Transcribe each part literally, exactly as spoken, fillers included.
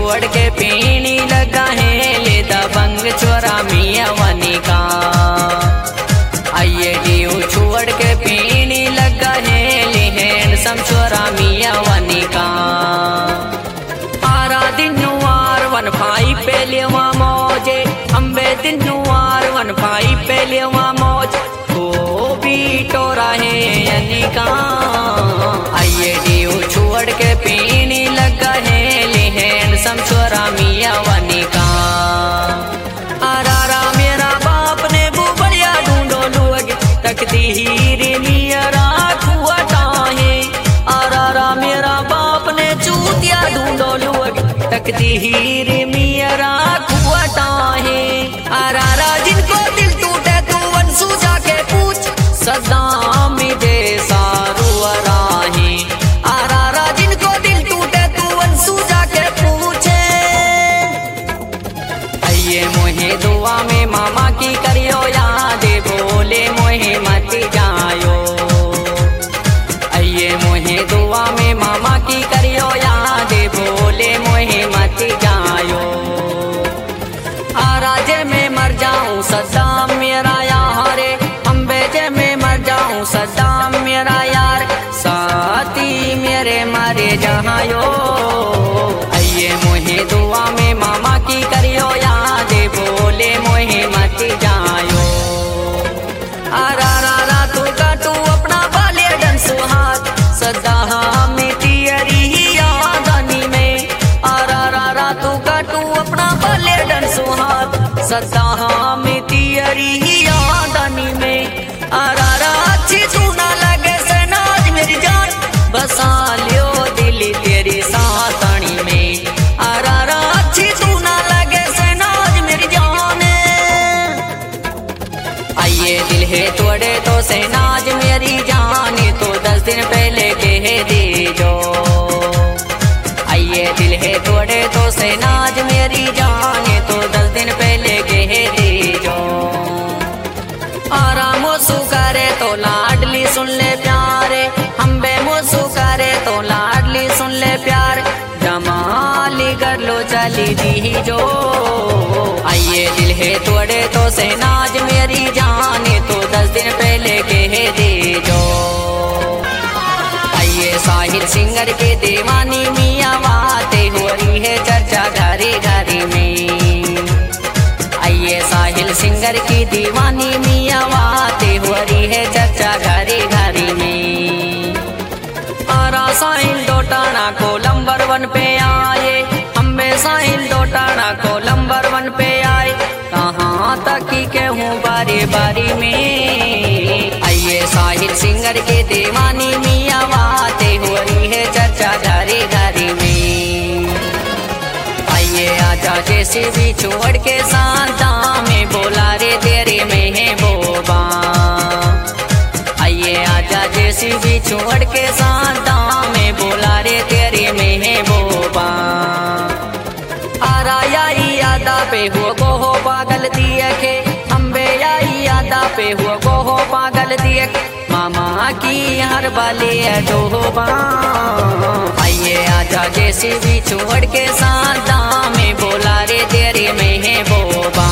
छोड़ के पीनी लगा है ले दबंग छोरा मिया वनी का। आइए ड्यू छोड़ के पीनी लगा है ले हैंडसम छोरा मिया वनी का। आरा दिनुआर वन भाई पे लेवा मौजे अम्बे दिनुआर वन भाई पे लेवा मौज को भी टोरा है अनिका। आइए ड्यू छोड़ के पीनी लगा है ले हैंडसम छोरा मिया वनी का। आरा मेरा बाप ने बुबलिया ढूंढो लोग तकती हीरे नियरा खुआटा है। आरा मेरा बाप ने चूतिया ढूंढो लोग तकती हीरे मियरा खुआटा है। आरा जिनको दिल टूटे तू वंशु जाके पूछ सदाम दे सारू अराही। आरा जिनको दिल टूटे तू वंशु जाके पूछे। आइए मोहे दुआ में मामा की करियो याद बोले मोहे मत जायो। आइए मोहे दुआ में मामा की करियो याद बोले मोहे मत जायो। आराजे में मर जाऊं सदाम मेरा यार अम्बे जे में मर जाऊं सदाम मेरा यार साथी मेरे मारे जहायो। आइए मोहे दुआ में मामा की करियो याद बोले मोहे मत जायो। आरा रा तू काटू अपना बाले डन सुहाग सदा में तियरी यादानी में। आरा रा तू काटू अपना बाले डन सुहाग सदा में तियरी यादानी में। आरा अच्छी तू ना लगे सनाज मेरी जान बसा लियो दिल तेरी सातनी में। आरा अच्छी तू ना लगे सनाज मेरी जान। आइए दिल है तोड़े तो सनाज मेरी जान तो दस दिन पहले कह दे जो। आइए दिल है तोड़े तो सनाज मेरी जान तो दस दिन पहले कह दे जो। आरा मोसू करे तो लाडली सुन ले प्यारे अम्बे मोसू करे तो लाडली सुन ले प्यार जमाली कर लो चली दी जो। आइए दिल है तोड़े तो सनाज मेरी जान तो दस दिन पहले कह दे जो। आइए साहिल सिंगर के दीवानी मियाँ बातें हो रही है चर्चा घरे घरे में। आइए साहिल सिंगर की दीवानी मियाँ बातें हो रही है चर्चा घरे घरे में। आरा साहिल डोटाना को नंबर वन पे आए अम्बे साहिल डोटाना को नंबर वन पे आए कहाँ तक की कहूँ बारी बारी में। आइए साहिल सिंगर के दीवानी मियाँ बातें हो रही है चर्चा घरे घरे में। आइए आजा जैसे भी छोड़ के सांता में बोला रे तेरे में है बोबा। आइए आजा जैसे भी छोड़ के सांता में बोला रे तेरे में है बोबा। आरा याई यादा पे हो गो हो पागल दिए के अम्बे याई यादा पे हो गो हो पागल दिए मामा की हर बाली डोबा। आइए आजा जैसे भी छोड़ के सांता में बोला रे तेरे में है बोबा।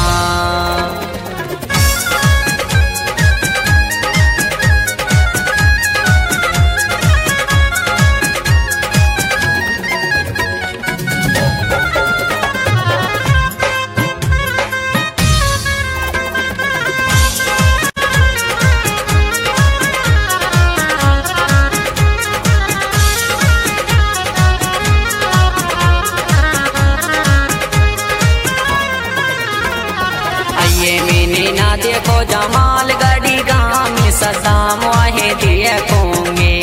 देखो जमाल गढ़ी गाम सदाम वाहे दिए कोंगे।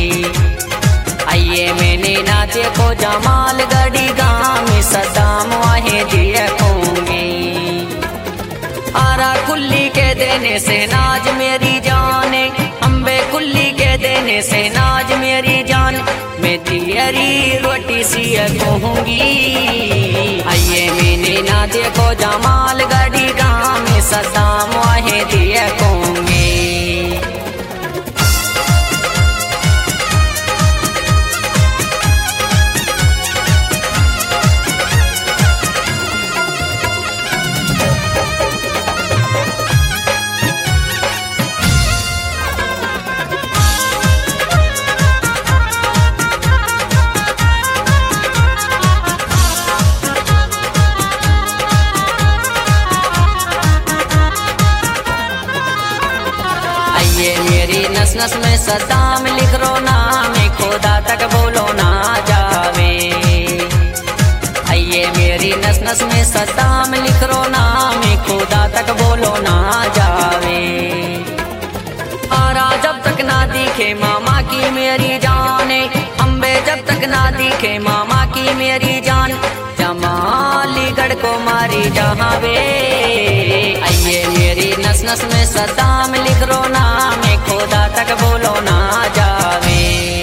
आइए मैंने ना देखो जमाल गढ़ी गाम सदाम वाहे दिए कोंगे। आरा कुल्ली के देने से नाज मेरी जाने अम्बे कुल्ली के देने से नाज मेरी जान मैं तेरी रोटी सी कहूँगी। आइए मैंने ना देखो जमाल गढ़ी गाम सदाम वाहे दिए कोंगे। नस में सदाम लिख रो नाम खुदा तक बोलो ना जावे। आइए मेरी नस नस में सदाम लिख रो नाम खुदा तक बोलो ना जावे। आरा जब तक ना दिखे मामा की मेरी जान, अम्बे जब तक ना दिखे मामा की मेरी जान, जमालीगढ़ को मारी जहावे। आइए मेरी नस नस में सदाम लिख रो नाम खुदा तक बोलो ना जावे।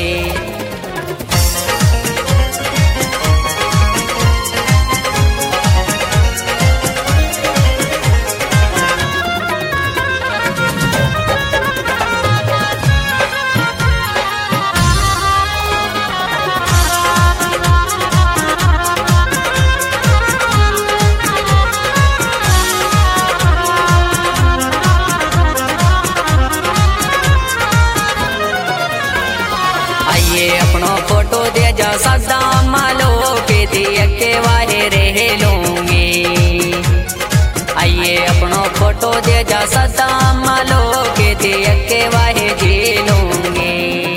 अपनो फोटो दे जा सदाम मालो के दिए के वाहे रह लूंगी। आइए अपनो फोटो दे जा सदाम मालो के दिए के वाहे जी लूंगी।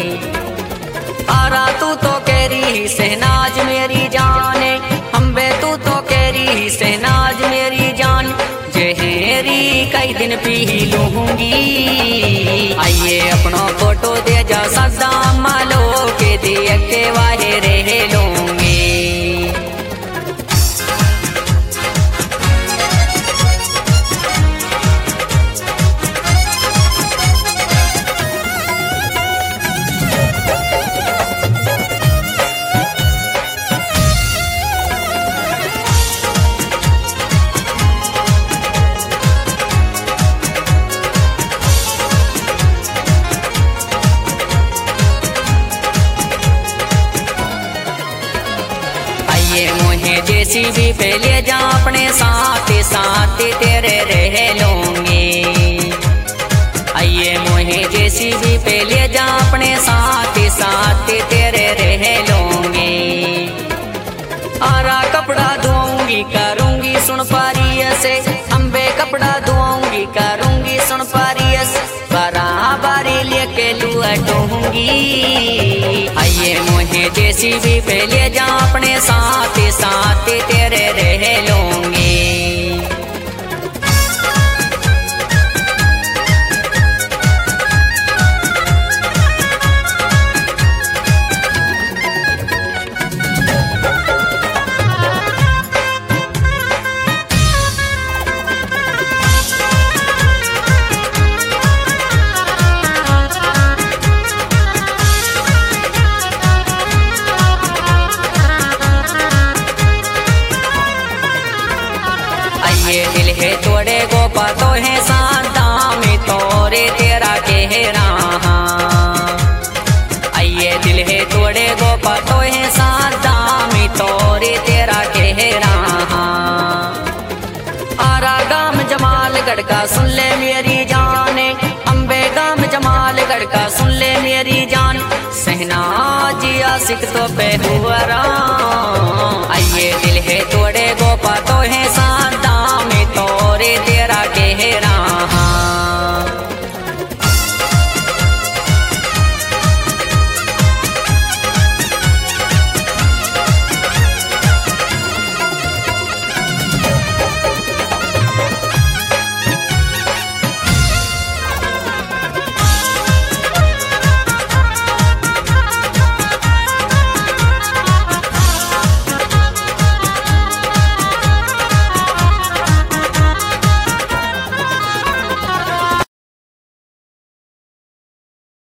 आरा तू तो कह रही सहनाज मेरी जान, अम्बे तू तो कह रही सहनाज मेरी जान, जहरी कई दिन पी लूंगी। आइए अपनो फोटो दे जा सदाम मालो के दिए के वाहे रह लूंगी। ये मुझे जेसीबी पे ले जा अपने साथ साथ तेरे रह लूंगी। आइए मुझे जेसीबी पे ले जा अपने साथ साथ तेरे रह लूंगी। आरा कपड़ा धोऊंगी करूंगी सुन पारियस, अम्बे कपड़ा धोऊंगी करूंगी सुन पारियस, बराबरी लेके लूटूंगी। आइए मुझे जेसीबी पे ले जा अपने साथ साथ तेरे रह लूंगी। ये दिल है तोड़े गोपा तो है सादाम तोरे तेरा कह रहा। आइए दिल है तोड़े गोपा तो है सादाम तोरे तेरा कह रहा। आरा गाम जमालगढ़ का सुन ले मेरी जान, अम्बे गाम जमालगढ़ का सुन ले मेरी जान, सहनाजी आशिक तो पे हुआ